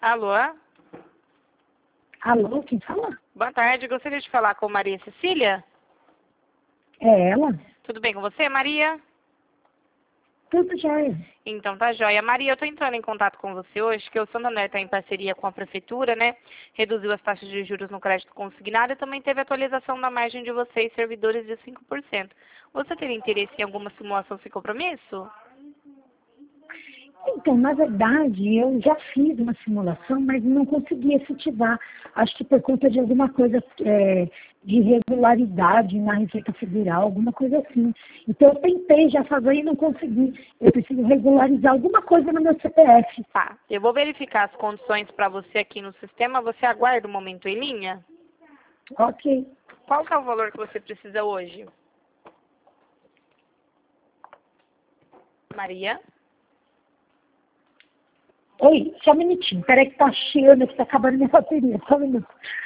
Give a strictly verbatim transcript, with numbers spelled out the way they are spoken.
Alô? Alô, quem fala? Boa tarde, gostaria de falar com Maria Cecília? É ela? Tudo bem com você, Maria? Tudo jóia. Então tá jóia. Maria, eu tô entrando em contato com você hoje, que o Santander está em parceria com a Prefeitura, né? Reduziu as taxas de juros no crédito consignado e também teve atualização da margem de vocês, servidores, de cinco por cento. Você teria interesse em alguma simulação sem compromisso? Então, na verdade, eu já fiz uma simulação, mas não consegui efetivar. Acho que por conta de alguma coisa é, de irregularidade na Receita Federal, alguma coisa assim. Então, eu tentei já fazer e não consegui. Eu preciso regularizar alguma coisa no meu C P F. Tá, eu vou verificar as condições para você aqui no sistema. Você aguarda um momento em linha? Ok. Qual que é o valor que você precisa hoje? Maria? Oi, só um minutinho. Peraí que tá chiando, que tá acabando minha bateria. Só um minuto.